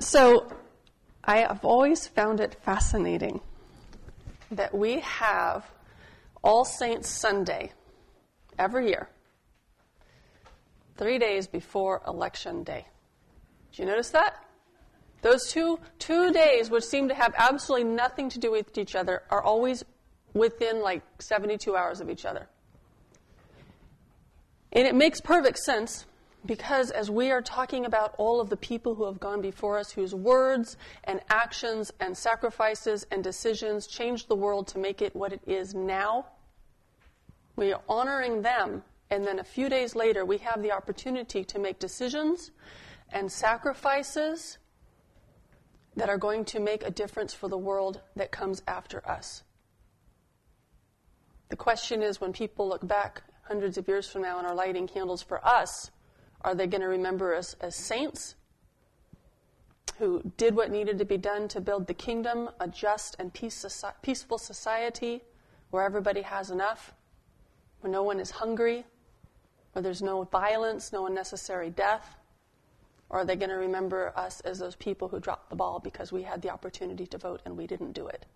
So I have always found it fascinating that we have All Saints Sunday every year, 3 days before Election Day. Did you notice that? Those two days, which seem to have absolutely nothing to do with each other, are always within like 72 hours of each other. And it makes perfect sense because as we are talking about all of the people who have gone before us, whose words and actions and sacrifices and decisions changed the world to make it what it is now, we are honoring them. And then a few days later, we have the opportunity to make decisions and sacrifices that are going to make a difference for the world that comes after us. The question is, when people look back hundreds of years from now and are lighting candles for us, are they going to remember us as saints who did what needed to be done to build the kingdom, a just and peaceful society where everybody has enough, where no one is hungry, where there's no violence, no unnecessary death? Or are they going to remember us as those people who dropped the ball because we had the opportunity to vote and we didn't do it?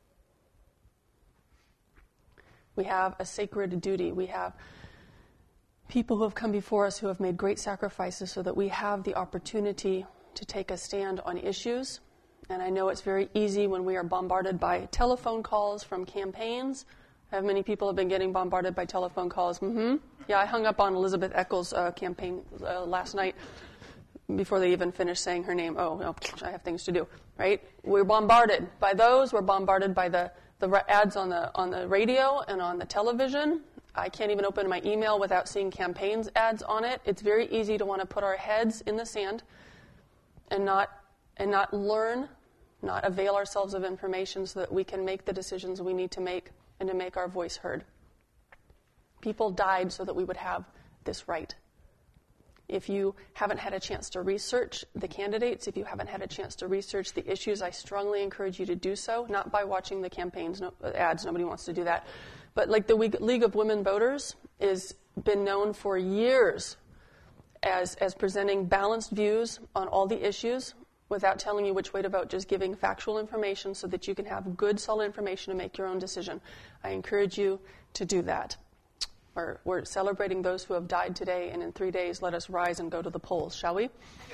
We have a sacred duty. We have people who have come before us who have made great sacrifices so that we have the opportunity to take a stand on issues. And I know it's very easy when we are bombarded by telephone calls from campaigns. How many people have been getting bombarded by telephone calls? Yeah, I hung up on Elizabeth Eccles' campaign last night before they even finished saying her name. Oh, no, I have things to do, right? We're bombarded by those. We're bombarded by the ads on the radio and on the television. I can't even open my email without seeing campaigns ads on it. It's very easy to want to put our heads in the sand and not learn, not avail ourselves of information so that we can make the decisions we need to make and to make our voice heard. People died so that we would have this right. If you haven't had a chance to research the candidates, if you haven't had a chance to research the issues, I strongly encourage you to do so, not by watching the campaigns, ads, nobody wants to do that. But like the League of Women Voters has been known for years as presenting balanced views on all the issues without telling you which way to vote, just giving factual information so that you can have good, solid information to make your own decision. I encourage you to do that. We're celebrating those who have died today, and in 3 days, let us rise and go to the polls, shall we?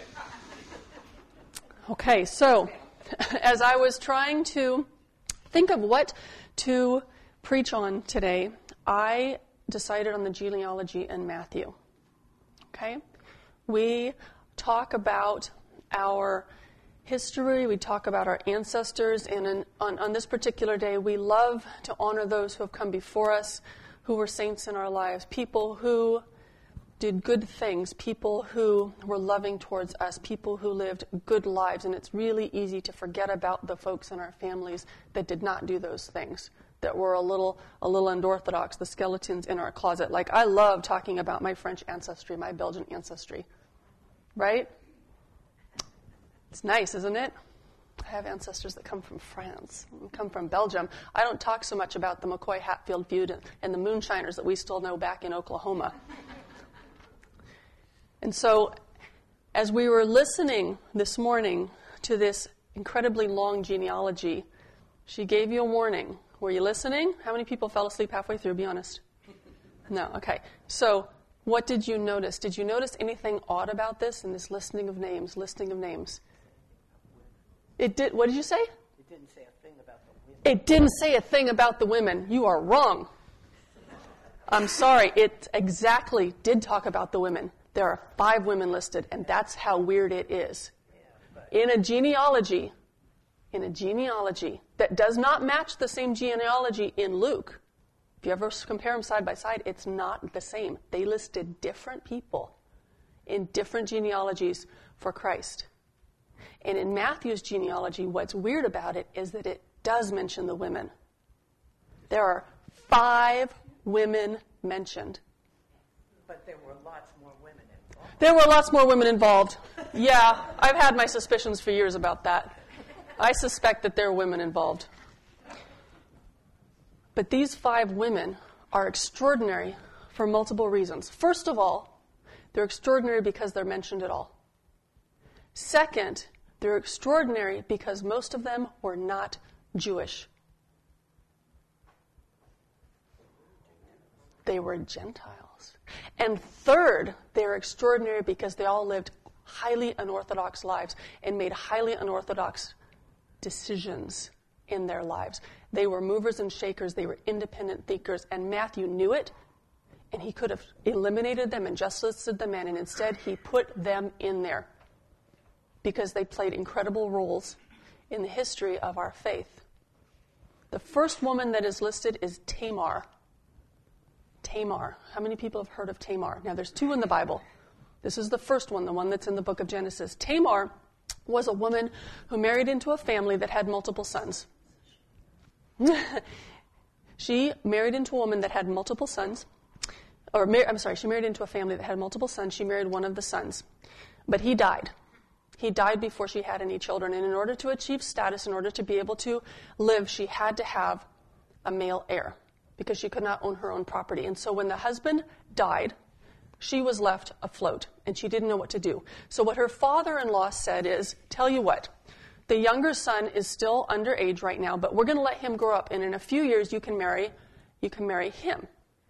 Okay, so as I was trying to think of what to preach on today, I decided on the genealogy in Matthew. Okay? We talk about our history, we talk about our ancestors, and on this particular day, we love to honor those who have come before us, who were saints in our lives, people who did good things, people who were loving towards us, people who lived good lives. And it's really easy to forget about the folks in our families that did not do those things, that were a little unorthodox, the skeletons in our closet. Like, I love talking about my French ancestry, my Belgian ancestry, right? It's nice, isn't it? I have ancestors that come from France, come from Belgium. I don't talk so much about the McCoy Hatfield feud and the moonshiners that we still know back in Oklahoma. And so, as we were listening this morning to this incredibly long genealogy, she gave you a warning. Were you listening? How many people fell asleep halfway through? Be honest. No, okay. So, what did you notice? Did you notice anything odd about this in this listing of names? It did. What did you say? It didn't say a thing about the women. It didn't say a thing about the women. You are wrong. I'm sorry. It exactly did talk about the women. There are 5 women listed, and that's how weird it is. In a genealogy that does not match the same genealogy in Luke, if you ever compare them side by side, it's not the same. They listed different people in different genealogies for Christ. And in Matthew's genealogy, what's weird about it is that it does mention the women. There are 5 women mentioned. But there were lots more women involved. There were lots more women involved. Yeah, I've had my suspicions for years about that. I suspect that there are women involved. But these 5 women are extraordinary for multiple reasons. First of all, they're extraordinary because they're mentioned at all. Second, They're extraordinary because most of them were not Jewish. They were Gentiles. And third, they're extraordinary because they all lived highly unorthodox lives and made highly unorthodox decisions in their lives. They were movers and shakers. They were independent thinkers. And Matthew knew it, and he could have eliminated them and just listed them in, and instead he put them in there because they played incredible roles in the history of our faith. The first woman that is listed is Tamar. Tamar. How many people have heard of Tamar? Now, there's two in the Bible. This is the first one, the one that's in the book of Genesis. Tamar was a woman who married into a family that had multiple sons. She married into a woman that had multiple sons. She married into a family that had multiple sons. She married one of the sons. But he died. He died before she had any children. And in order to achieve status, in order to be able to live, she had to have a male heir because she could not own her own property. And so when the husband died, she was left afloat, and she didn't know what to do. So what her father-in-law said is, tell you what, the younger son is still underage right now, but we're going to let him grow up, and in a few years you can marry him.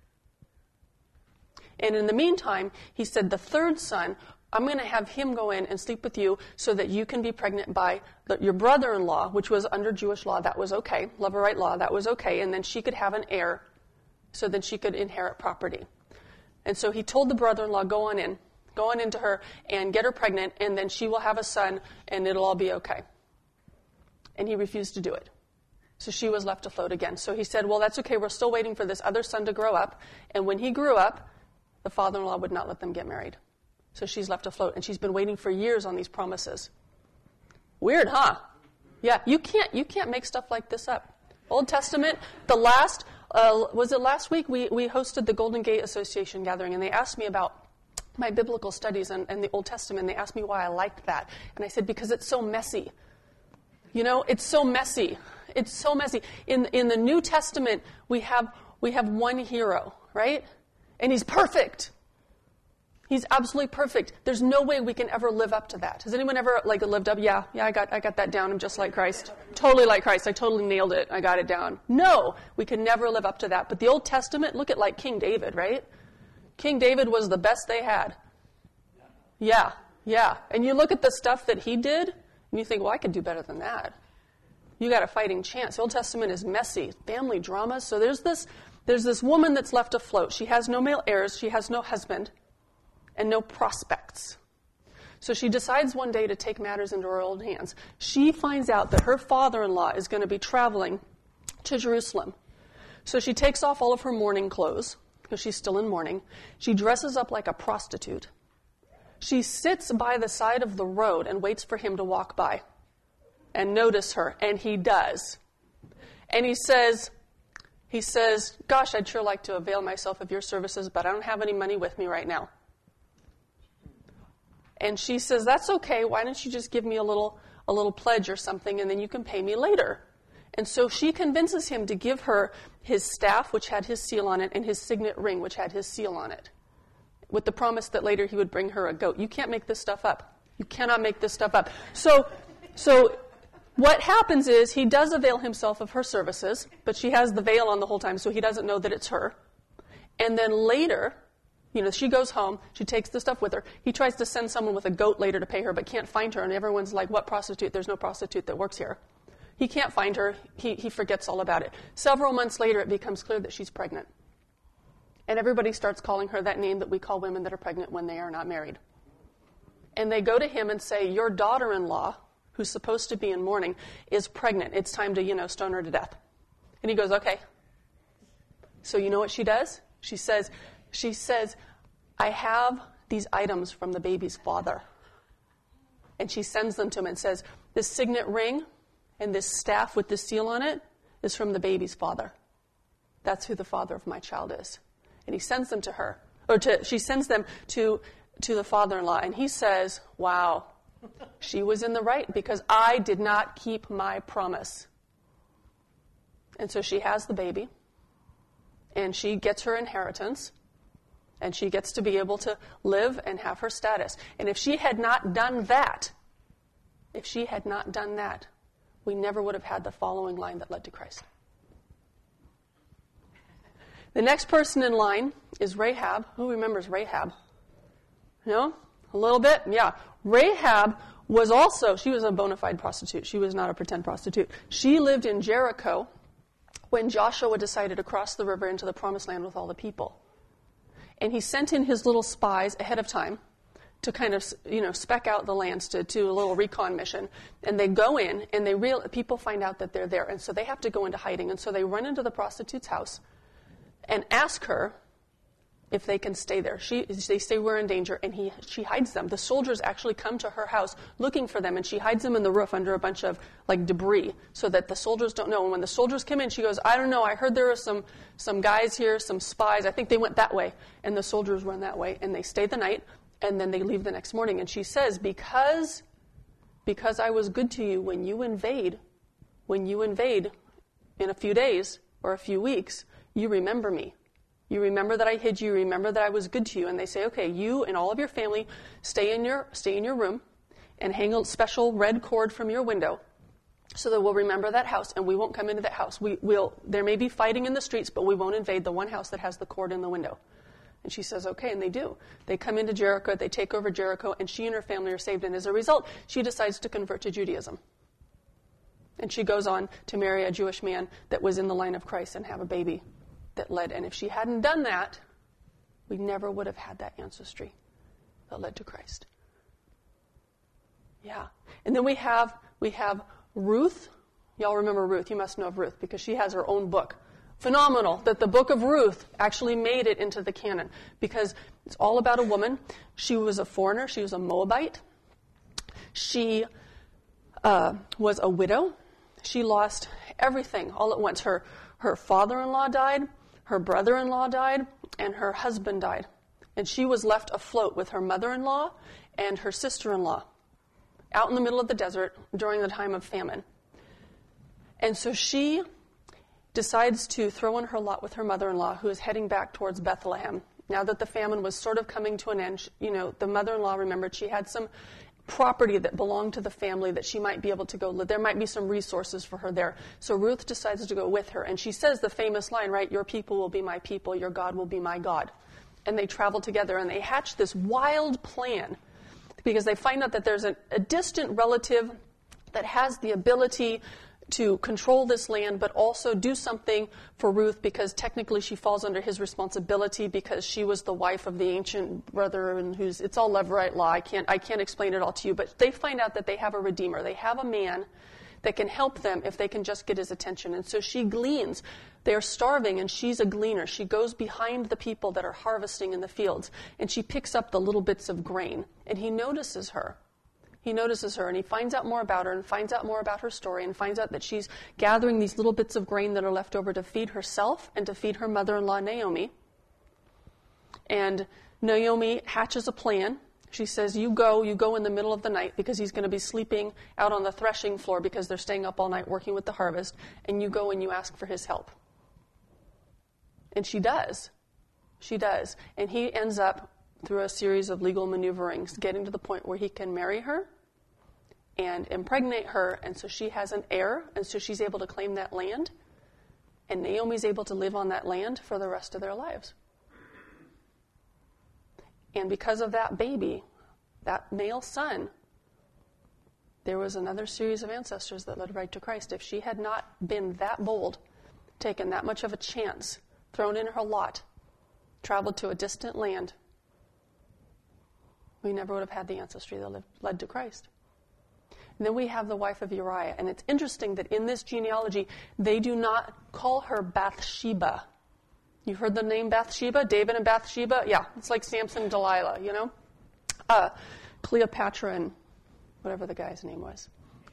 And in the meantime, he said, the third son, I'm going to have him go in and sleep with you so that you can be pregnant by your brother-in-law, which was under Jewish law. That was okay. Levirate law, that was okay. And then she could have an heir so that she could inherit property. And so he told the brother-in-law, go on into her and get her pregnant, and then she will have a son, and it'll all be okay. And he refused to do it. So she was left afloat again. So he said, well, that's okay. We're still waiting for this other son to grow up. And when he grew up, the father-in-law would not let them get married. So she's left afloat, and she's been waiting for years on these promises. Weird, huh? Yeah, you can't make stuff like this up. Old Testament, was it last week? We hosted the Golden Gate Association gathering, and they asked me about my biblical studies and the Old Testament. They asked me why I liked that. And I said, because it's so messy. You know, it's so messy. It's so messy. In the New Testament, we have one hero, right? And he's perfect. He's absolutely perfect. There's no way we can ever live up to that. Has anyone ever lived up? Yeah, I got that down. I'm just like Christ. Totally like Christ. I totally nailed it. I got it down. No, we can never live up to that. But the Old Testament, look at like King David, right? King David was the best they had. Yeah. And you look at the stuff that he did, and you think, well, I could do better than that. You got a fighting chance. The Old Testament is messy. Family dramas. So there's this woman that's left afloat. She has no male heirs. She has no husband. And no prospects. So she decides one day to take matters into her own hands. She finds out that her father-in-law is going to be traveling to Jerusalem. So she takes off all of her mourning clothes, because she's still in mourning. She dresses up like a prostitute. She sits by the side of the road and waits for him to walk by and notice her. And he does. And he says, gosh, I'd sure like to avail myself of your services, but I don't have any money with me right now. And she says, that's okay. Why don't you just give me a little pledge or something, and then you can pay me later. And so she convinces him to give her his staff, which had his seal on it, and his signet ring, which had his seal on it, with the promise that later he would bring her a goat. You can't make this stuff up. You cannot make this stuff up. So what happens is he does avail himself of her services, but she has the veil on the whole time, so he doesn't know that it's her. And then later, she goes home, she takes the stuff with her. He tries to send someone with a goat later to pay her, but can't find her, and everyone's like, what prostitute? There's no prostitute that works here. He can't find her. He forgets all about it. Several months later, it becomes clear that she's pregnant. And everybody starts calling her that name that we call women that are pregnant when they are not married. And they go to him and say, your daughter-in-law, who's supposed to be in mourning, is pregnant. It's time to, stone her to death. And he goes, okay. So you know what she does? She says, I have these items from the baby's father. And she sends them to him and says, this signet ring and this staff with this seal on it is from the baby's father. That's who the father of my child is. And he sends them to her. She sends them to the father-in-law. And he says, wow, she was in the right because I did not keep my promise. And so she has the baby. And she gets her inheritance. And she gets to be able to live and have her status. And if she had not done that, If she had not done that, we never would have had the following line that led to Christ. The next person in line is Rahab. Who remembers Rahab? No? A little bit? Yeah. Rahab she was a bona fide prostitute. She was not a pretend prostitute. She lived in Jericho when Joshua decided to cross the river into the promised land with all the people. And he sent in his little spies ahead of time to kind of, spec out the lands to do a little recon mission. And they go in, and people find out that they're there. And so they have to go into hiding. And so they run into the prostitute's house and ask her if they can stay there. They say we're in danger, and she hides them. The soldiers actually come to her house looking for them, and she hides them in the roof under a bunch of debris so that the soldiers don't know. And when the soldiers come in, she goes, I don't know, I heard there were some guys here, some spies. I think they went that way. And the soldiers run that way, and they stay the night, and then they leave the next morning. And she says, because I was good to you when you invade in a few days or a few weeks, you remember me. You remember that I hid you. You remember that I was good to you. And they say, okay, you and all of your family stay in your room and hang a special red cord from your window so that we'll remember that house and we won't come into that house. There may be fighting in the streets, but we won't invade the one house that has the cord in the window. And she says, okay, and they do. They come into Jericho, they take over Jericho, and she and her family are saved. And as a result, she decides to convert to Judaism. And she goes on to marry a Jewish man that was in the line of Christ and have a baby that led. And if she hadn't done that, we never would have had that ancestry that led to Christ. Yeah. And then we have Ruth. Y'all remember Ruth. You must know of Ruth because she has her own book. Phenomenal that the book of Ruth actually made it into the canon because it's all about a woman. She was a foreigner. She was a Moabite. She was a widow. She lost everything all at once. Her father-in-law died. Her brother-in-law died, and her husband died. And she was left afloat with her mother-in-law and her sister-in-law out in the middle of the desert during the time of famine. And so she decides to throw in her lot with her mother-in-law, who is heading back towards Bethlehem. Now that the famine was sort of coming to an end, the mother-in-law remembered she had some property that belonged to the family that she might be able to go live. There might be some resources for her there. So Ruth decides to go with her. And she says the famous line, right? Your people will be my people. Your God will be my God. And they travel together and they hatch this wild plan because they find out that there's a distant relative that has the ability to control this land, but also do something for Ruth because technically she falls under his responsibility because she was the wife of the ancient brother and it's all Levirate law. I can't explain it all to you, but they find out that they have a redeemer. They have a man that can help them if they can just get his attention. And so she gleans. They're starving and she's a gleaner. She goes behind the people that are harvesting in the fields and she picks up the little bits of grain and he notices her. He notices her and he finds out more about her and finds out more about her story and finds out that she's gathering these little bits of grain that are left over to feed herself and to feed her mother-in-law, Naomi. And Naomi hatches a plan. She says, you go in the middle of the night because he's going to be sleeping out on the threshing floor because they're staying up all night working with the harvest, and you go and you ask for his help. And she does. She does. And he ends up, through a series of legal maneuverings, getting to the point where he can marry her and impregnate her, and so she has an heir, and so she's able to claim that land, and Naomi's able to live on that land for the rest of their lives. And because of that baby, that male son, there was another series of ancestors that led right to Christ. If she had not been that bold, taken that much of a chance, thrown in her lot, traveled to a distant land, we never would have had the ancestry that led to Christ. And then we have the wife of Uriah. And it's interesting that in this genealogy, they do not call her Bathsheba. You've heard the name Bathsheba? David and Bathsheba? Yeah, it's like Samson and Delilah, Cleopatra and whatever the guy's name was.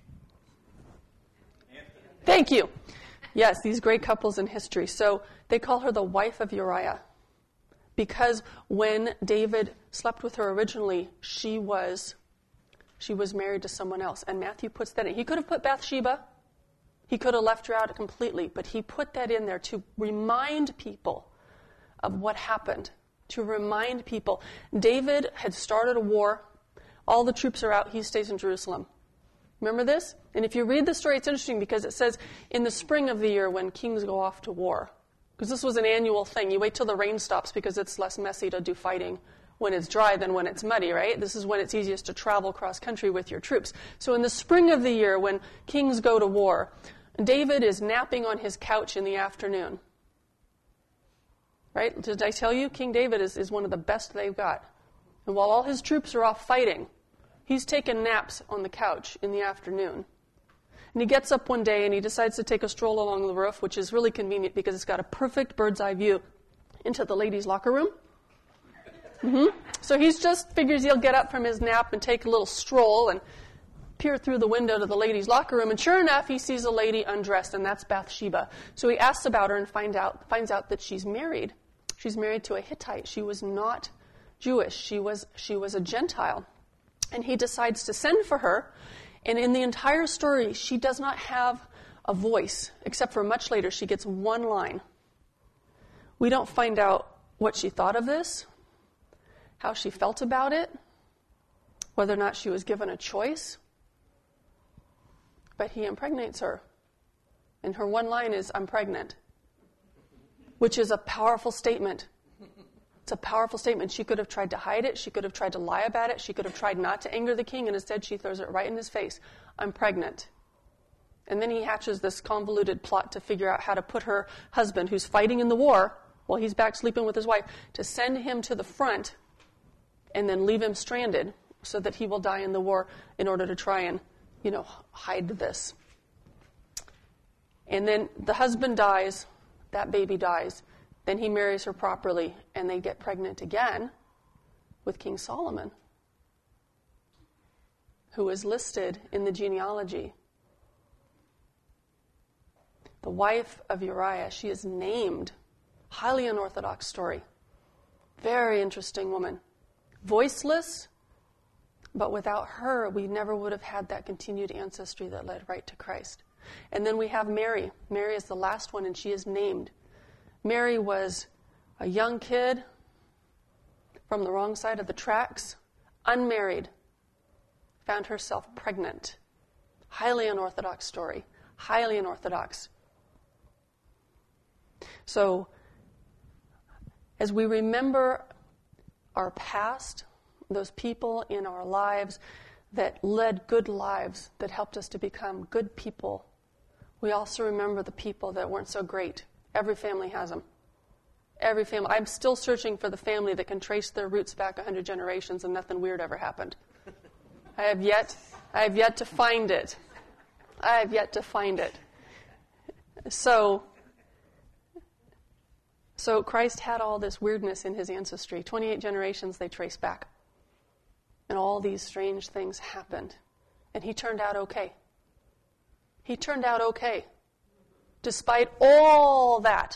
Anthony. Thank you. Yes, these great couples in history. So they call her the wife of Uriah. Because when David slept with her originally, she was married to someone else. And Matthew puts that in. He could have put Bathsheba. He could have left her out completely. But he put that in there to remind people of what happened. To remind people. David had started a war. All the troops are out. He stays in Jerusalem. Remember this? And if you read the story, it's interesting because it says in the spring of the year when kings go off to war. Because this was an annual thing. You wait till the rain stops because it's less messy to do fighting when it's dry than when it's muddy, right? This is when it's easiest to travel cross country with your troops. So in the spring of the year when kings go to war, David is napping on his couch in the afternoon. Right? Did I tell you? King David is one of the best they've got. And while all his troops are off fighting, he's taking naps on the couch in the afternoon. And he gets up one day and he decides to take a stroll along the roof, which is really convenient because it's got a perfect bird's eye view into the ladies' locker room. So he just figures he'll get up from his nap and take a little stroll and peer through the window to the ladies' locker room. And sure enough, he sees a lady undressed, and that's Bathsheba. So he asks about her and finds out that she's married. She's married to a Hittite. She was not Jewish. She was a Gentile. And he decides to send for her. And in the entire story, she does not have a voice, except for much later. She gets one line. We don't find out what she thought of this, how she felt about it, whether or not she was given a choice. But he impregnates her. And her one line is, "I'm pregnant," which is a powerful statement. It's a powerful statement. She could have tried to hide it. She could have tried to lie about it. She could have tried not to anger the king, and instead she throws it right in his face. "I'm pregnant." And then he hatches this convoluted plot to figure out how to put her husband, who's fighting in the war, while he's back sleeping with his wife, to send him to the front and then leave him stranded so that he will die in the war in order to try and, hide this. And then the husband dies, that baby dies. Then he marries her properly, and they get pregnant again with King Solomon, who is listed in the genealogy. The wife of Uriah, she is named. Highly unorthodox story. Very interesting woman. Voiceless, but without her, we never would have had that continued ancestry that led right to Christ. And then we have Mary. Mary is the last one, and she is named. Mary was a young kid from the wrong side of the tracks, unmarried, found herself pregnant. Highly unorthodox story. Highly unorthodox. So, as we remember our past, those people in our lives that led good lives, that helped us to become good people, we also remember the people that weren't so great. Every family has them. Every family. I'm still searching for the family that can trace their roots back 100 generations and nothing weird ever happened. I have yet to find it. I have yet to find it. So Christ had all this weirdness in his ancestry. 28 generations they trace back. And all these strange things happened. And he turned out okay. He turned out okay. Despite all that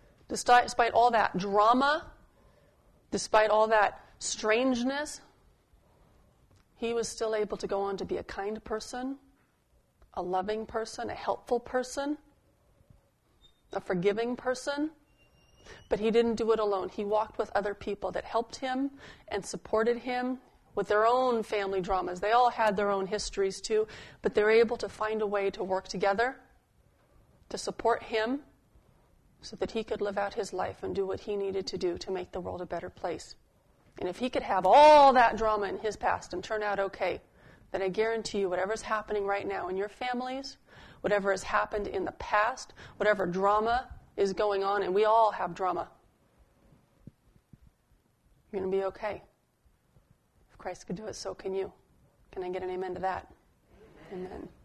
drama, despite all that strangeness, he was still able to go on to be a kind person, a loving person, a helpful person, a forgiving person. But he didn't do it alone. He walked with other people that helped him and supported him with their own family dramas. They all had their own histories too, but they were able to find a way to work together, to support him, so that he could live out his life and do what he needed to do to make the world a better place. And if he could have all that drama in his past and turn out okay, then I guarantee you whatever's happening right now in your families, whatever has happened in the past, whatever drama is going on, and we all have drama, you're going to be okay. If Christ could do it, so can you. Can I get an amen to that? Amen.